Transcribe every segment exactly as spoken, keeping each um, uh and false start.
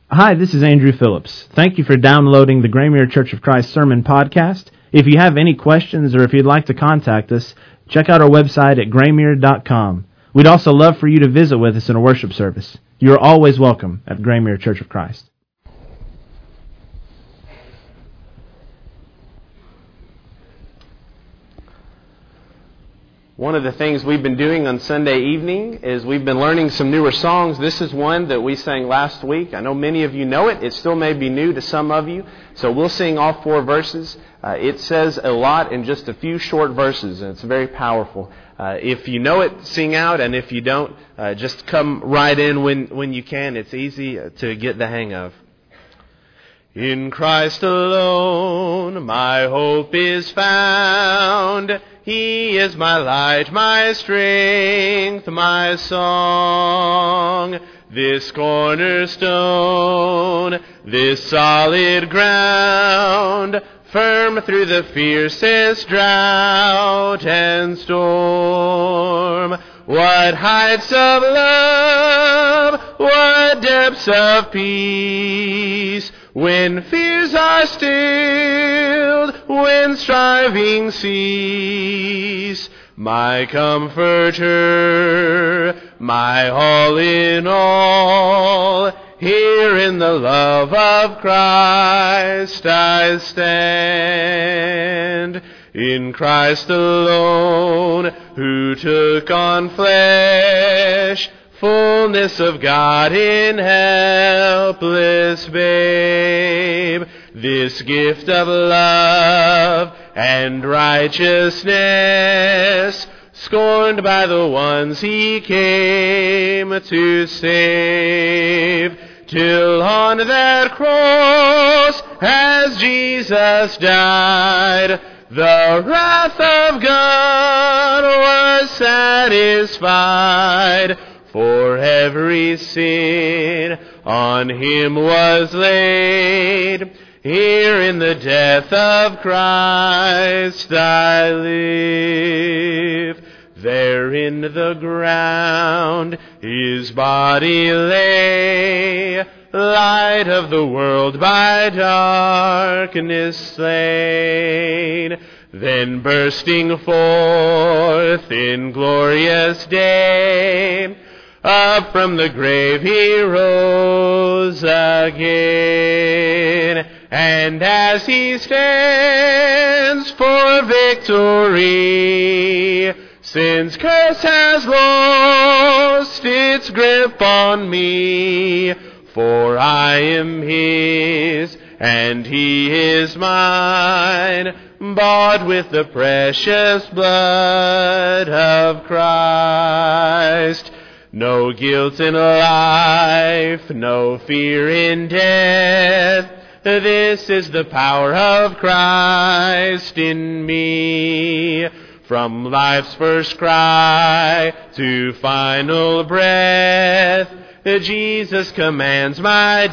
Hi, this is Andrew Phillips. Thank you for downloading the Graymuir Church of Christ Sermon Podcast. If you have any questions or if you'd like to contact us, check out our website at graymuir dot com. We'd also love for you to visit with us in a worship service. You are always welcome at Graymuir Church of Christ. One of the things we've been doing on Sunday evening is we've been learning some newer songs. This is one that we sang last week. I know many of you know it. It still may be new to some of you. So we'll sing all four verses. Uh, it says a lot in just a few short verses, and it's very powerful. Uh, if you know it, sing out, and if you don't, uh, just come right in when, when you can. It's easy to get the hang of. In Christ alone my hope is found. He is my light, my strength, my song. This cornerstone, this solid ground, firm through the fiercest drought and storm. What heights of love, what depths of peace, when fears are stilled, when striving cease. My comforter, my all in all, here in the love of Christ I stand. In Christ alone, who took on flesh, fullness of God in helpless babe, this gift of love and righteousness, scorned by the ones he came to save, till on that cross, as Jesus died, the wrath of God was satisfied. For every sin on him was laid. Here in the death of Christ I live. There in the ground his body lay, light of the world by darkness slain. Then bursting forth in glorious day, up from the grave he rose again. And as he stands for victory, sin's curse has lost its grip on me. For I am his, and he is mine, bought with the precious blood of Christ. No guilt in life, no fear in death. This is the power of Christ in me. From life's first cry to final breath, Jesus commands my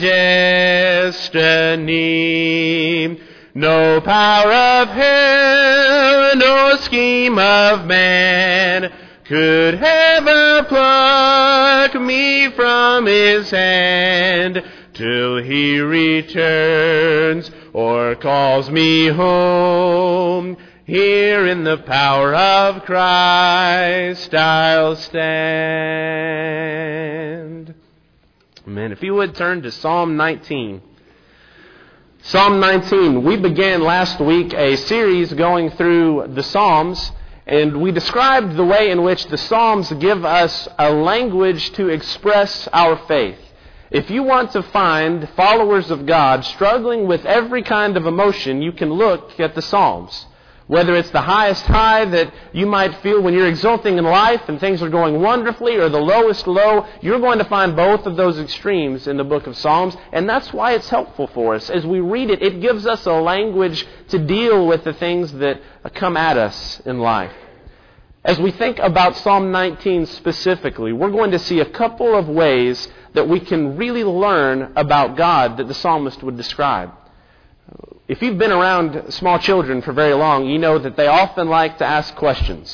destiny. No power of hell, no scheme of man could ever pluck me from his hand, till he returns or calls me home. Here in the power of Christ I'll stand. Amen. If you would turn to Psalm nineteen. Psalm nineteen. We began last week a series going through the Psalms, and we described the way in which the Psalms give us a language to express our faith. If you want to find followers of God struggling with every kind of emotion, you can look at the Psalms. Whether it's the highest high that you might feel when you're exulting in life and things are going wonderfully, or the lowest low, you're going to find both of those extremes in the book of Psalms. And that's why it's helpful for us. As we read it, it gives us a language to deal with the things that come at us in life. As we think about Psalm nineteen specifically, we're going to see a couple of ways that we can really learn about God that the psalmist would describe. If you've been around small children for very long, you know that they often like to ask questions.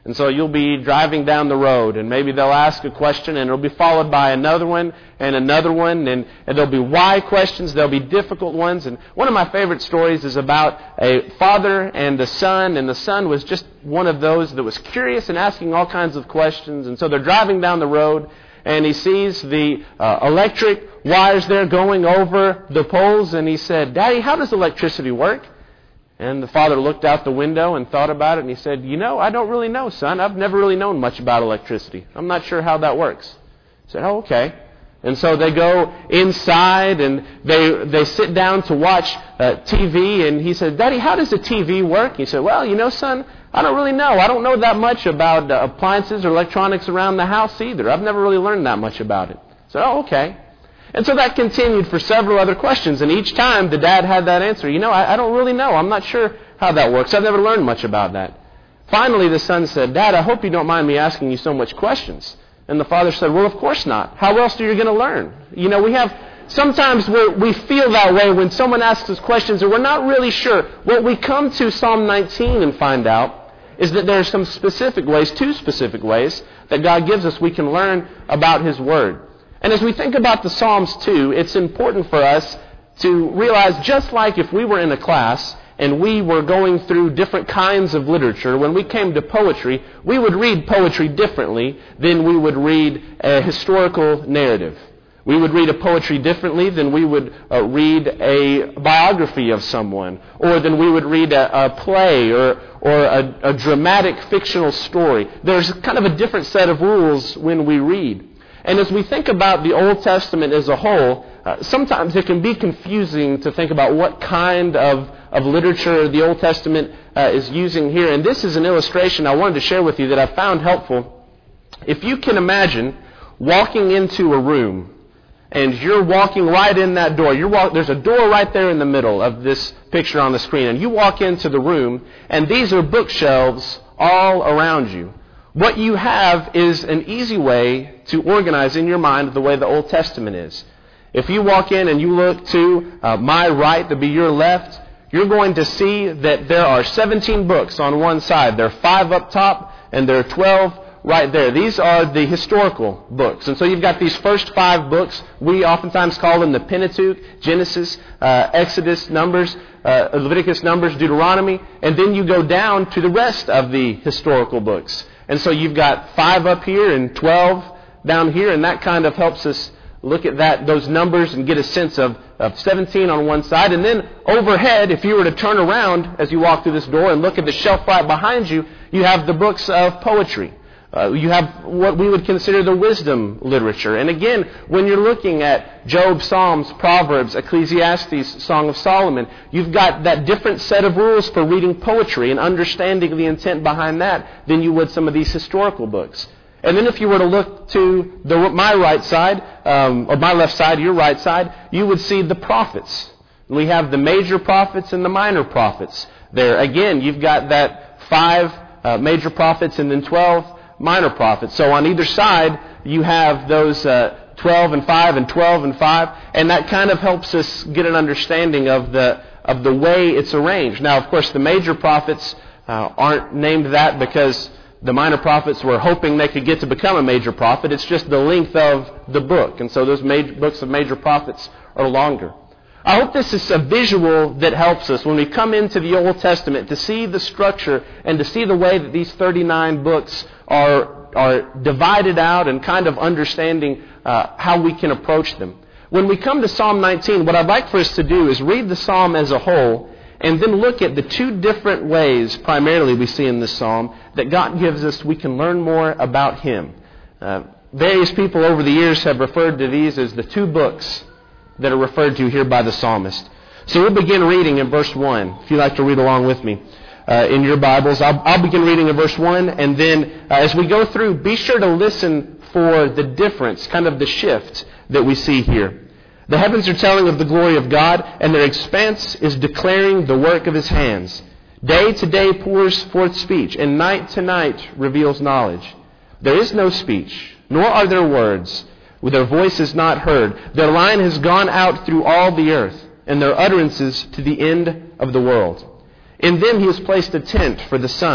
And so you'll be driving down the road, and maybe they'll ask a question, and it'll be followed by another one, and another one, and, and there'll be why questions, there'll be difficult ones. And one of my favorite stories is about a father and a son, and the son was just one of those that was curious and asking all kinds of questions. And so they're driving down the road, and he sees the uh, electric wires there going over the poles, and he said, "Daddy, how does electricity work?" And the father looked out the window and thought about it, and he said, "You know, I don't really know, son. I've never really known much about electricity. I'm not sure how that works." He said, "Oh, okay." And so they go inside, and they they sit down to watch uh, T V, and he said, "Daddy, how does the T V work?" He said, "Well, you know, son, I don't really know. I don't know that much about uh, appliances or electronics around the house either. I've never really learned that much about it." I said, "Oh, okay." And so that continued for several other questions, and each time the dad had that answer. "You know, I, I don't really know. I'm not sure how that works. I've never learned much about that." Finally, the son said, "Dad, I hope you don't mind me asking you so much questions." And the father said, "Well, of course not. How else are you going to learn?" You know, we have, sometimes we're, we feel that way when someone asks us questions and we're not really sure. What we come to Psalm nineteen and find out is that there are some specific ways, two specific ways, that God gives us we can learn about His Word. And as we think about the Psalms too, it's important for us to realize, just like if we were in a class and we were going through different kinds of literature, when we came to poetry, we would read poetry differently than we would read a historical narrative. We would read a poetry differently than we would uh, read a biography of someone, or than we would read a, a play or, or a, a dramatic fictional story. There's kind of a different set of rules when we read. And as we think about the Old Testament as a whole, uh, sometimes it can be confusing to think about what kind of, of literature the Old Testament uh, is using here. And this is an illustration I wanted to share with you that I found helpful. If you can imagine walking into a room, and you're walking right in that door. You're walk, there's a door right there in the middle of this picture on the screen, and you walk into the room, and these are bookshelves all around you. What you have is an easy way to organize in your mind the way the Old Testament is. If you walk in and you look to uh, my right to be your left, you're going to see that there are seventeen books on one side. There are five up top, and there are twelve right there. These are the historical books. And so you've got these first five books. We oftentimes call them the Pentateuch: Genesis, uh, Exodus, Numbers, uh, Leviticus, Numbers, Deuteronomy. And then you go down to the rest of the historical books. And so you've got five up here and twelve down here, and that kind of helps us look at that those numbers and get a sense of, of seventeen on one side. And then overhead, if you were to turn around as you walk through this door and look at the shelf right behind you, you have the books of poetry. Uh, you have what we would consider the wisdom literature. And again, when you're looking at Job, Psalms, Proverbs, Ecclesiastes, Song of Solomon, you've got that different set of rules for reading poetry and understanding the intent behind that than you would some of these historical books. And then if you were to look to the, my right side, um, or my left side, your right side, you would see the prophets. We have the major prophets and the minor prophets there. Again, you've got that five uh, major prophets and then twelve minor prophets. So on either side, you have those uh, twelve and five and twelve and five, and that kind of helps us get an understanding of the of the way it's arranged. Now, of course, the major prophets uh, aren't named that because the minor prophets were hoping they could get to become a major prophet. It's just the length of the book, and so those major books of major prophets are longer. I hope this is a visual that helps us when we come into the Old Testament to see the structure and to see the way that these thirty-nine books are, are divided out and kind of understanding uh, how we can approach them. When we come to Psalm nineteen, what I'd like for us to do is read the psalm as a whole and then look at the two different ways, primarily we see in this psalm, that God gives us we can learn more about Him. Uh, various people over the years have referred to these as the two books that are referred to here by the psalmist. So we'll begin reading in verse one, if you'd like to read along with me uh, in your Bibles. I'll, I'll begin reading in verse one, and then uh, as we go through, be sure to listen for the difference, kind of the shift that we see here. The heavens are telling of the glory of God, and their expanse is declaring the work of His hands. Day to day pours forth speech, and night to night reveals knowledge. There is no speech, nor are there words. With their voice is not heard. Their line has gone out through all the earth, and their utterances to the end of the world. In them He has placed a tent for the sun,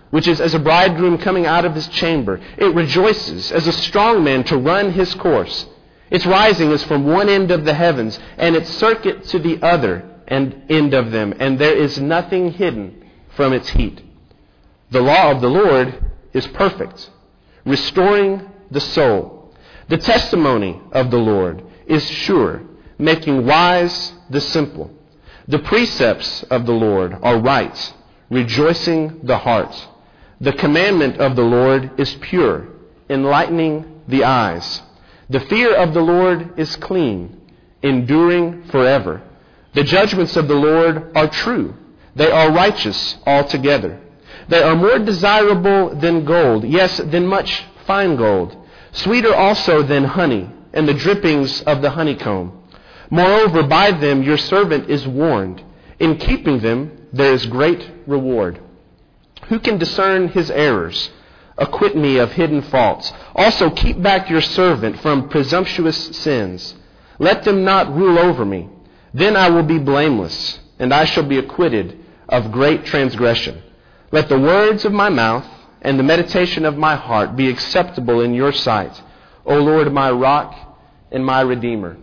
which is as a bridegroom coming out of his chamber. It rejoices as a strong man to run his course. Its rising is from one end of the heavens, and its circuit to the other and end of them, and there is nothing hidden from its heat. The law of the Lord is perfect, restoring the soul. The testimony of the Lord is sure, making wise the simple. The precepts of the Lord are right, rejoicing the heart. The commandment of the Lord is pure, enlightening the eyes. The fear of the Lord is clean, enduring forever. The judgments of the Lord are true. They are righteous altogether. They are more desirable than gold, yes, than much fine gold, sweeter also than honey, and the drippings of the honeycomb. Moreover, by them your servant is warned. In keeping them there is great reward. Who can discern his errors? Acquit me of hidden faults. Also keep back your servant from presumptuous sins. Let them not rule over me. Then I will be blameless, and I shall be acquitted of great transgression. Let the words of my mouth and the meditation of my heart be acceptable in your sight, O Lord, my rock and my redeemer.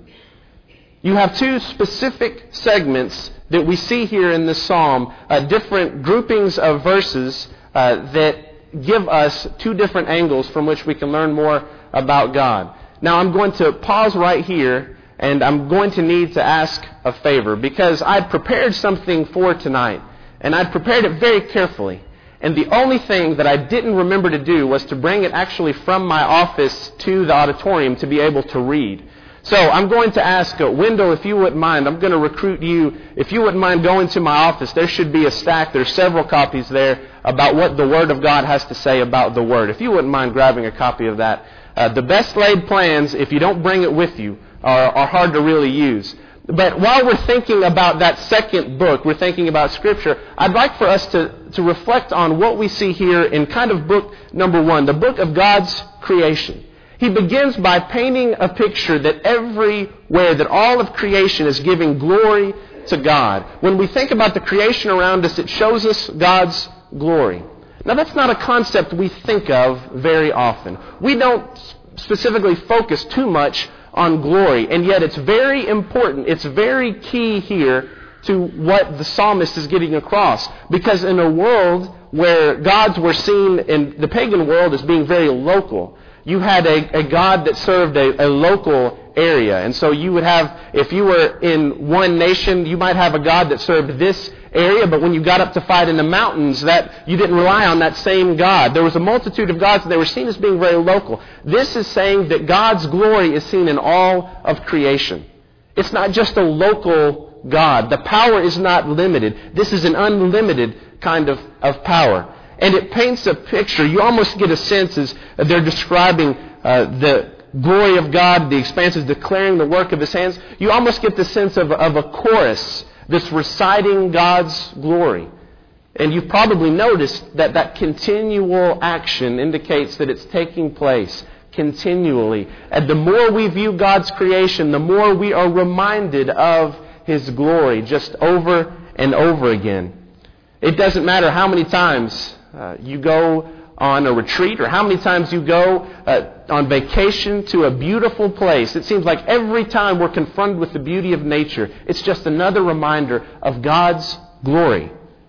You have two specific segments that we see here in this psalm, uh, different groupings of verses uh, that give us two different angles from which we can learn more about God. Now I'm going to pause right here, and I'm going to need to ask a favor, because I'd prepared something for tonight, and I'd prepared it very carefully. And the only thing that I didn't remember to do was to bring it actually from my office to the auditorium to be able to read. So I'm going to ask uh, Wendell, if you wouldn't mind, I'm going to recruit you. If you wouldn't mind going to my office, there should be a stack. There's several copies there about what the Word of God has to say about the Word. If you wouldn't mind grabbing a copy of that. Uh, the best laid plans, if you don't bring it with you, are, are hard to really use. But while we're thinking about that second book, we're thinking about Scripture, I'd like for us to, to reflect on what we see here in kind of book number one, the book of God's creation. He begins by painting a picture that everywhere, that all of creation is giving glory to God. When we think about the creation around us, it shows us God's glory. Now, that's not a concept we think of very often. We don't specifically focus too much on glory, and yet it's very important, it's very key here to what the psalmist is getting across. Because in a world where gods were seen in the pagan world as being very local, you had a, a God that served a, a local area. And so you would have, if you were in one nation, you might have a God that served this area, but when you got up to fight in the mountains, that you didn't rely on that same God. There was a multitude of gods, and they were seen as being very local. This is saying that God's glory is seen in all of creation. It's not just a local God. The power is not limited. This is an unlimited kind of, of power. And it paints a picture. You almost get a sense as they're describing uh, the glory of God, the expanses declaring the work of His hands. You almost get the sense of, of a chorus that's reciting God's glory. And you've probably noticed that that continual action indicates that it's taking place continually. And the more we view God's creation, the more we are reminded of His glory just over and over again. It doesn't matter how many times uh, you go on a retreat or how many times you go uh, on vacation to a beautiful place. It seems like every time we're confronted with the beauty of nature, it's just another reminder of God's glory.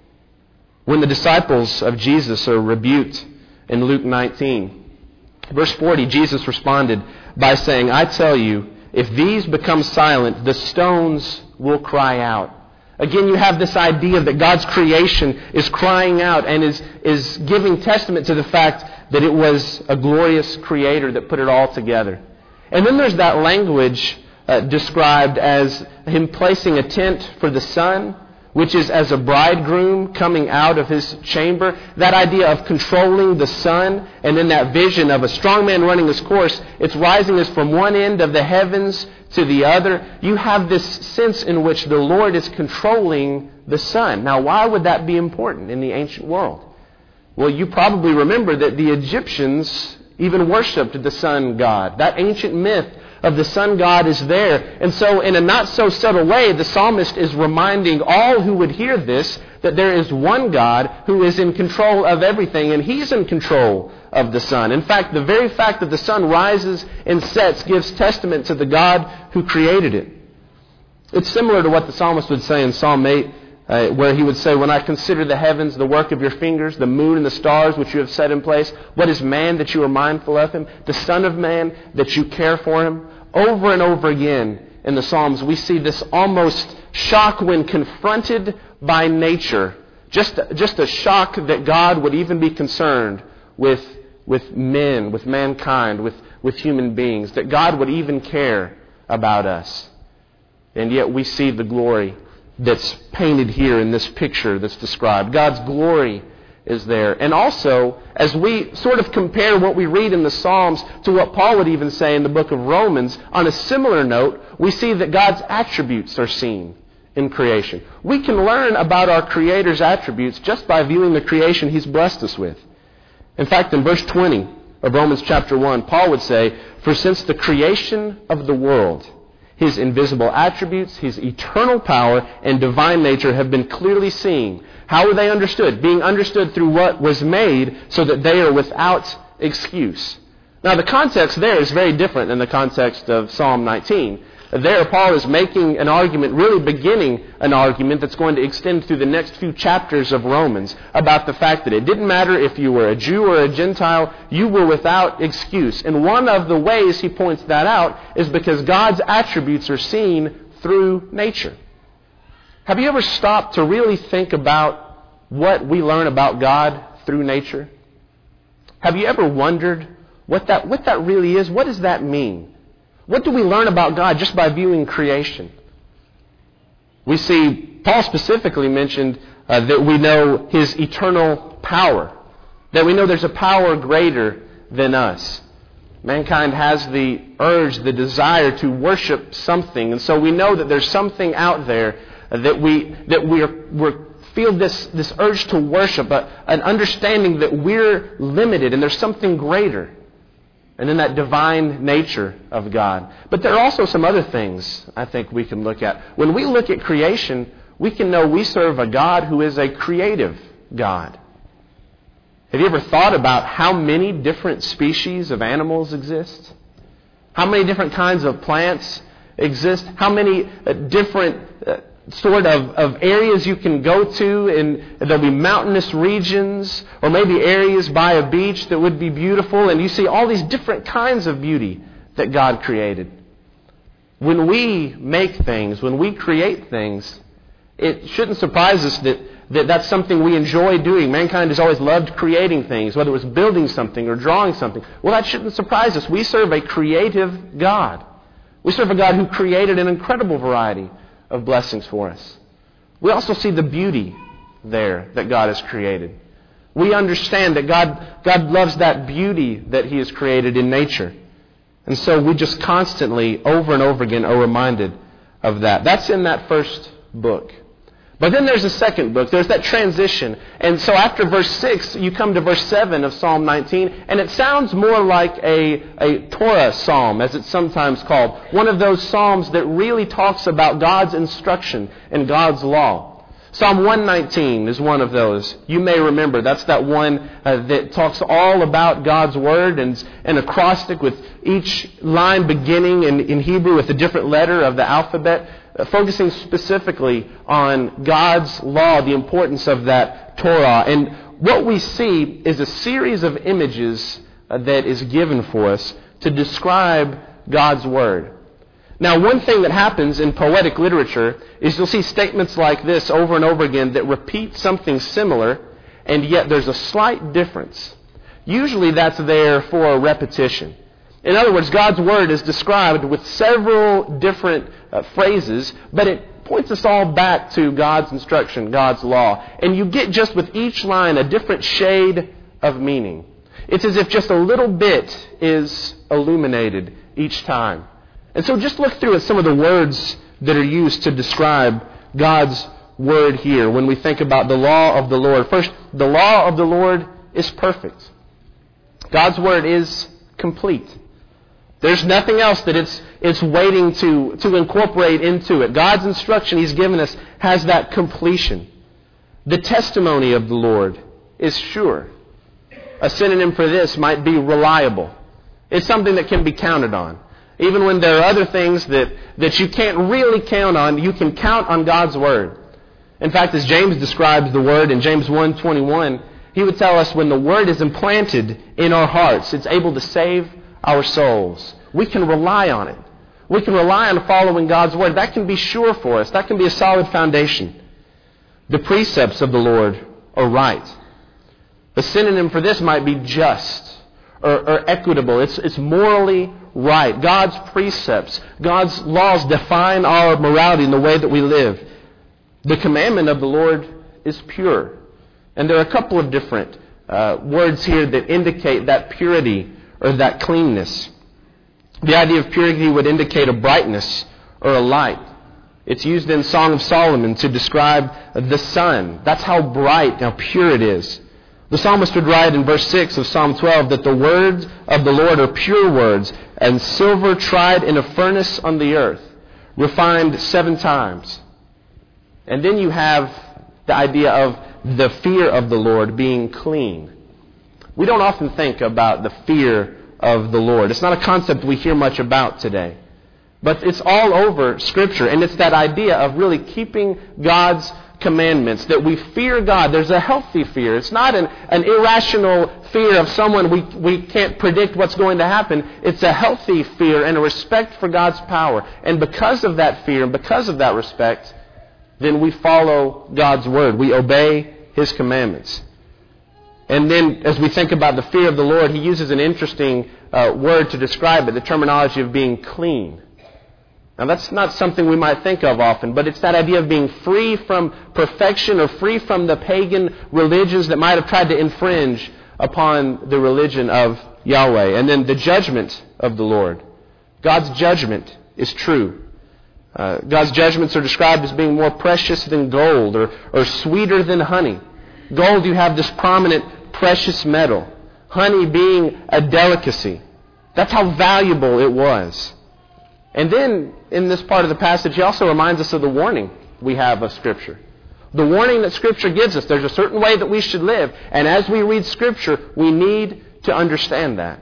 When the disciples of Jesus are rebuked in Luke nineteen, verse forty, Jesus responded by saying, I tell you, if these become silent, the stones will cry out. Again, you have this idea that God's creation is crying out and is, is giving testament to the fact that it was a glorious Creator that put it all together. And then there's that language uh, described as Him placing a tent for the sun, which is as a bridegroom coming out of his chamber. That idea of controlling the sun, and then that vision of a strong man running his course, it's rising as from one end of the heavens to the other. You have this sense in which the Lord is controlling the sun. Now, why would that be important in the ancient world? Well, you probably remember that the Egyptians even worshipped the sun god. That ancient myth of the sun god is there. And so in a not so subtle way, the psalmist is reminding all who would hear this that there is one God who is in control of everything, and He's in control of the sun. In fact, the very fact that the sun rises and sets gives testament to the God who created it. It's similar to what the psalmist would say in Psalm eight, uh, where he would say, when I consider the heavens, the work of your fingers, the moon and the stars which you have set in place, what is man that you are mindful of him? The son of man that you care for him? Over and over again in the Psalms, we see this almost shock when confronted by nature. Just, just a shock that God would even be concerned with, with men, with mankind, with, with human beings, that God would even care about us. And yet we see the glory that's painted here in this picture that's described. God's glory is there. And also, as we sort of compare what we read in the Psalms to what Paul would even say in the book of Romans, on a similar note, we see that God's attributes are seen in creation. We can learn about our Creator's attributes just by viewing the creation He's blessed us with. In fact, in verse twenty of Romans chapter one, Paul would say, for since the creation of the world, His invisible attributes, His eternal power, and divine nature have been clearly seen. How are they understood? Being understood through what was made, so that they are without excuse. Now, the context there is very different than the context of Psalm nineteen. There, Paul is making an argument, really beginning an argument that's going to extend through the next few chapters of Romans about the fact that it didn't matter if you were a Jew or a Gentile, you were without excuse. And one of the ways he points that out is because God's attributes are seen through nature. Have you ever stopped to really think about what we learn about God through nature? Have you ever wondered what that, what that really is? What does that mean? What do we learn about God just by viewing creation? We see Paul specifically mentioned uh, that we know His eternal power, that we know there's a power greater than us. Mankind has the urge, the desire to worship something, and so we know that there's something out there that we that we are, we're, feel this, this urge to worship, but an understanding that we're limited and there's something greater. And then that divine nature of God. But there are also some other things I think we can look at. When we look at creation, we can know we serve a God who is a creative God. Have you ever thought about how many different species of animals exist? How many different kinds of plants exist? How many uh, different uh, sort of, of areas you can go to, and there'll be mountainous regions or maybe areas by a beach that would be beautiful, and you see all these different kinds of beauty that God created. When we make things, when we create things, it shouldn't surprise us that, that that's something we enjoy doing. Mankind has always loved creating things, whether it was building something or drawing something. Well, that shouldn't surprise us. We serve a creative God. We serve a God who created an incredible variety of blessings for us. We also see the beauty there that God has created. We understand that God, God loves that beauty that He has created in nature. And so we just constantly, over and over again, are reminded of that. That's in that first book. But then there's a second book. There's that transition. And so after verse six, you come to verse seven of Psalm nineteen, and it sounds more like a, a Torah psalm, as it's sometimes called. One of those psalms that really talks about God's instruction and God's law. Psalm one nineteen is one of those. You may remember, that's that one uh, that talks all about God's Word, and an acrostic with each line beginning in, in Hebrew with a different letter of the alphabet, focusing specifically on God's law, the importance of that Torah. And what we see is a series of images uh, that is given for us to describe God's Word. Now, one thing that happens in poetic literature is you'll see statements like this over and over again that repeat something similar, and yet there's a slight difference. Usually that's there for a repetition. In other words, God's Word is described with several different uh, phrases, but it points us all back to God's instruction, God's law. And you get just with each line a different shade of meaning. It's as if just a little bit is illuminated each time. And so just look through at some of the words that are used to describe God's Word here when we think about the law of the Lord. First, the law of the Lord is perfect. God's Word is complete. There's nothing else that it's it's waiting to, to incorporate into it. God's instruction He's given us has that completion. The testimony of the Lord is sure. A synonym for this might be reliable. It's something that can be counted on. Even when there are other things that, that you can't really count on, you can count on God's Word. In fact, as James describes the Word in James one twenty-one, he would tell us when the Word is implanted in our hearts, it's able to save our souls. We can rely on it. We can rely on following God's Word. That can be sure for us. That can be a solid foundation. The precepts of the Lord are right. A synonym for this might be just or, or equitable. It's, it's morally right. God's precepts, God's laws define our morality in the way that we live. The commandment of the Lord is pure. And there are a couple of different uh, words here that indicate that purity or that cleanness. The idea of purity would indicate a brightness or a light. It's used in Song of Solomon to describe the sun. That's how bright, how pure it is. The psalmist would write in verse six of Psalm twelve that the words of the Lord are pure words, and silver tried in a furnace on the earth, refined seven times. And then you have the idea of the fear of the Lord being clean. We don't often think about the fear of the Lord. It's not a concept we hear much about today. But it's all over Scripture, and it's that idea of really keeping God's commandments, that we fear God. There's a healthy fear. It's not an, an irrational fear of someone we, we can't predict what's going to happen. It's a healthy fear and a respect for God's power. And because of that fear and because of that respect, then we follow God's Word. We obey His commandments. And then as we think about the fear of the Lord, He uses an interesting uh, word to describe it, the terminology of being clean. Now that's not something we might think of often, but it's that idea of being free from perfection or free from the pagan religions that might have tried to infringe upon the religion of Yahweh. And then the judgment of the Lord. God's judgment is true. Uh, God's judgments are described as being more precious than gold or, or sweeter than honey. Gold, you have this prominent precious metal. Honey being a delicacy. That's how valuable it was. And then, in this part of the passage, he also reminds us of the warning we have of Scripture. The warning that Scripture gives us. There's a certain way that we should live. And as we read Scripture, we need to understand that.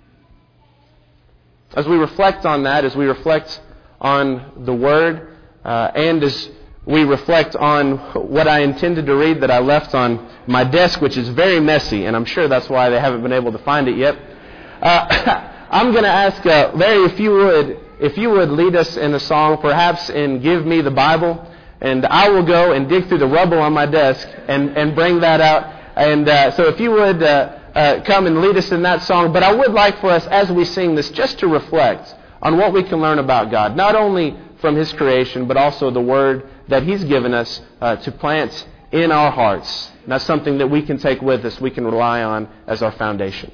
As we reflect on that, as we reflect on the Word, uh, and as we reflect on what I intended to read that I left on my desk, which is very messy, and I'm sure that's why they haven't been able to find it yet. Uh, I'm going to ask uh, Larry if you would if you would lead us in a song, perhaps in Give Me the Bible, and I will go and dig through the rubble on my desk and, and bring that out. And uh, so if you would uh, uh, come and lead us in that song. But I would like for us, as we sing this, just to reflect on what we can learn about God, not only from His creation, but also the Word that He's given us uh, to plant in our hearts. And that's something that we can take with us, we can rely on as our foundation.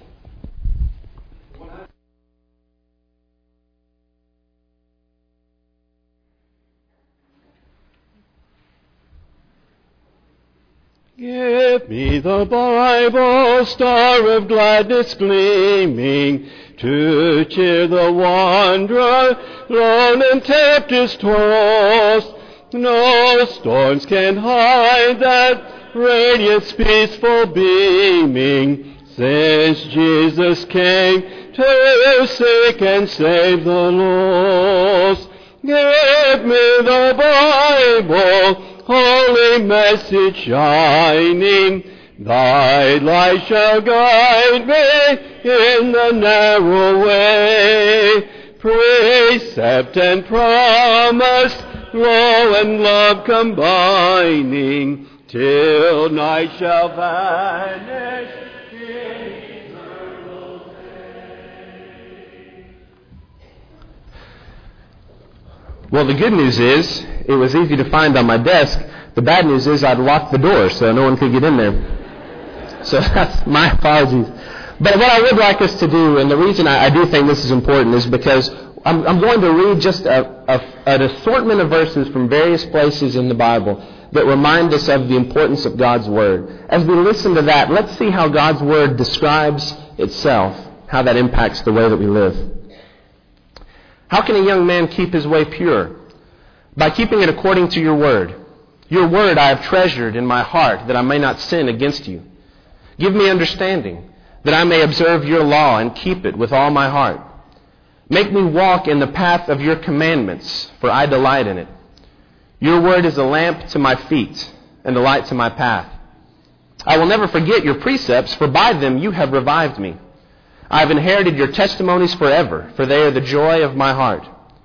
Give me the Bible, star of gladness gleaming, to cheer the wanderer, lone and tempest tossed. No storms can hide that radiance peaceful beaming, since Jesus came to seek and save the lost. Give me the Bible, holy message shining, thy light shall guide me in the narrow way. Precept and promise, law and love combining, till night shall vanish in eternal day. Well, the good news is, it was easy to find on my desk. The bad news is I'd locked the door so no one could get in there. So that's my apologies. But what I would like us to do, and the reason I, I do think this is important, is because I'm, I'm going to read just a, a, an assortment of verses from various places in the Bible that remind us of the importance of God's Word. As we listen to that, let's see how God's Word describes itself, how that impacts the way that we live. How can a young man keep his way pure? By keeping it according to your word. Your word I have treasured in my heart, that I may not sin against you. Give me understanding, that I may observe your law and keep it with all my heart. Make me walk in the path of your commandments, for I delight in it. Your word is a lamp to my feet and a light to my path. I will never forget your precepts, for by them you have revived me. I have inherited your testimonies forever, for they are the joy of my heart.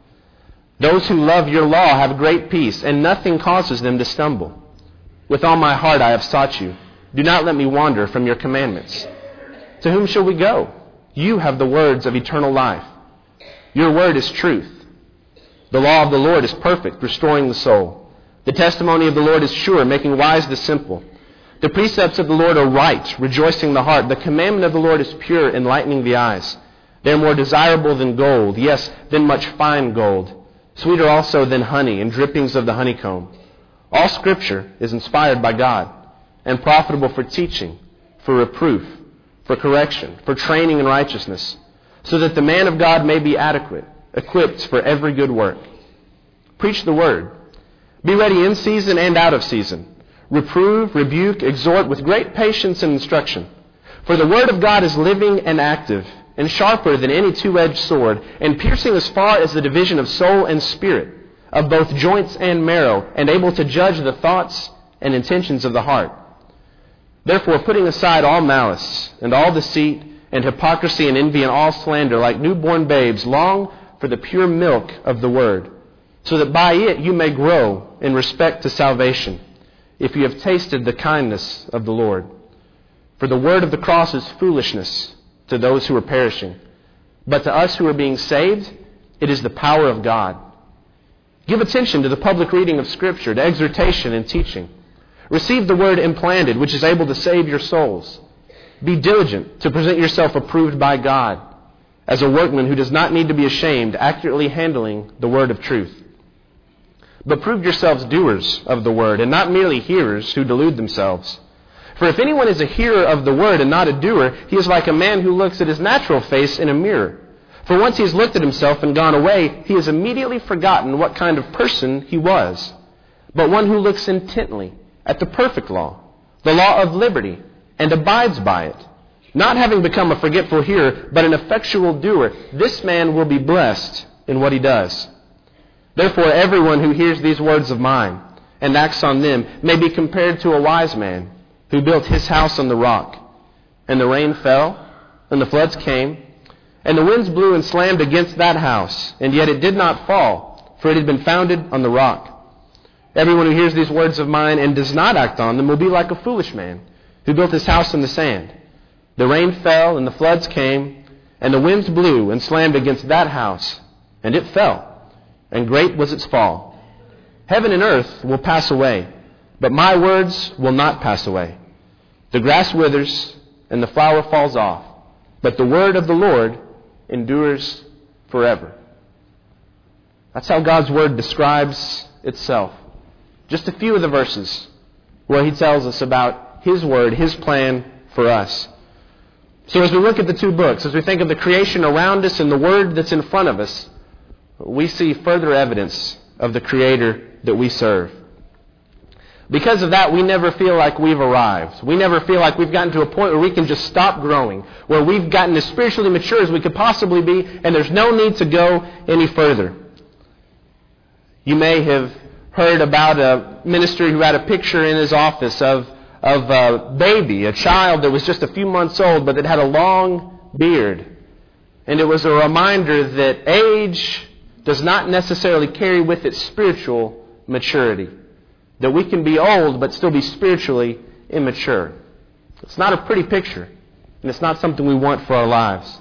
Those who love your law have great peace, and nothing causes them to stumble. With all my heart I have sought you. Do not let me wander from your commandments. To whom shall we go? You have the words of eternal life. Your word is truth. The law of the Lord is perfect, restoring the soul. The testimony of the Lord is sure, making wise the simple. The precepts of the Lord are right, rejoicing the heart. The commandment of the Lord is pure, enlightening the eyes. They are more desirable than gold, yes, than much fine gold. Sweeter also than honey and drippings of the honeycomb. All Scripture is inspired by God and profitable for teaching, for reproof, for correction, for training in righteousness, so that the man of God may be adequate, equipped for every good work. Preach the word. Be ready in season and out of season. Reprove, rebuke, exhort with great patience and instruction. For the word of God is living and active, and sharper than any two-edged sword, and piercing as far as the division of soul and spirit, of both joints and marrow, and able to judge the thoughts and intentions of the heart. Therefore, putting aside all malice, and all deceit, and hypocrisy, and envy, and all slander, like newborn babes, long for the pure milk of the word, so that by it you may grow in respect to salvation, if you have tasted the kindness of the Lord. For the word of the cross is foolishness to those who are perishing, but to us who are being saved, it is the power of God. Give attention to the public reading of Scripture, to exhortation and teaching. Receive the word implanted, which is able to save your souls. Be diligent to present yourself approved by God, as a workman who does not need to be ashamed, accurately handling the word of truth. But prove yourselves doers of the word, and not merely hearers who delude themselves. For if anyone is a hearer of the word and not a doer, he is like a man who looks at his natural face in a mirror. For once he has looked at himself and gone away, he has immediately forgotten what kind of person he was. But one who looks intently at the perfect law, the law of liberty, and abides by it, not having become a forgetful hearer, but an effectual doer, this man will be blessed in what he does. Therefore, everyone who hears these words of mine and acts on them may be compared to a wise man who built his house on the rock. And the rain fell, and the floods came, and the winds blew and slammed against that house, and yet it did not fall, for it had been founded on the rock. Everyone who hears these words of mine and does not act on them will be like a foolish man who built his house on the sand. The rain fell, and the floods came, and the winds blew and slammed against that house, and it fell, and great was its fall. Heaven and earth will pass away, but my words will not pass away. The grass withers, and the flower falls off, but the word of the Lord endures forever. That's how God's word describes itself. Just a few of the verses where he tells us about his word, his plan for us. So as we look at the two books, as we think of the creation around us and the word that's in front of us, we see further evidence of the Creator that we serve. Because of that, we never feel like we've arrived. We never feel like we've gotten to a point where we can just stop growing, where we've gotten as spiritually mature as we could possibly be, and there's no need to go any further. You may have heard about a minister who had a picture in his office of, of a baby, a child that was just a few months old, but that had a long beard. And it was a reminder that age does not necessarily carry with it spiritual maturity. That we can be old but still be spiritually immature. It's not a pretty picture, and it's not something we want for our lives.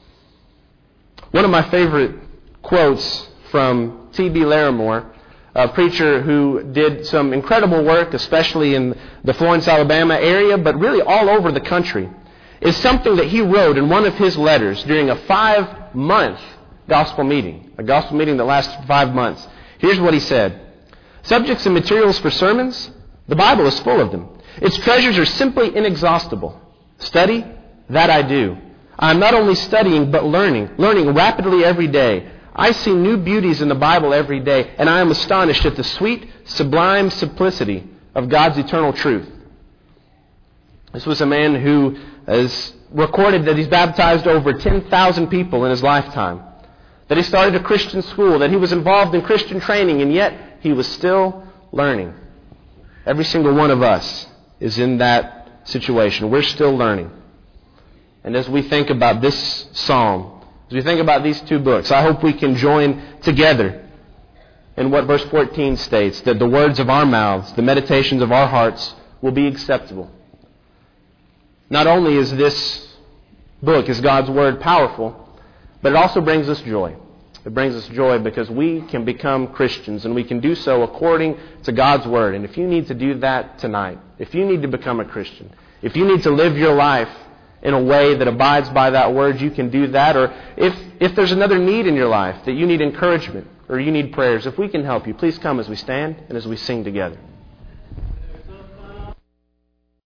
One of my favorite quotes from T B Larimore, a preacher who did some incredible work, especially in the Florence, Alabama area, but really all over the country, is something that he wrote in one of his letters during a five-month gospel meeting, a gospel meeting that lasted five months. Here's what he said. Subjects and materials for sermons, the Bible is full of them. Its treasures are simply inexhaustible. Study, that I do. I am not only studying, but learning, learning rapidly every day. I see new beauties in the Bible every day, and I am astonished at the sweet, sublime simplicity of God's eternal truth. This was a man who has recorded that he's baptized over ten thousand people in his lifetime, that he started a Christian school, that he was involved in Christian training, and yet he was still learning. Every single one of us is in that situation. We're still learning. And as we think about this psalm, as we think about these two books, I hope we can join together in what verse fourteen states, that the words of our mouths, the meditations of our hearts will be acceptable. Not only is this book, is God's Word, powerful, but it also brings us joy. It brings us joy because we can become Christians, and we can do so according to God's Word. And if you need to do that tonight, if you need to become a Christian, if you need to live your life in a way that abides by that Word, you can do that. Or if, if there's another need in your life that you need encouragement or you need prayers, if we can help you, please come as we stand and as we sing together.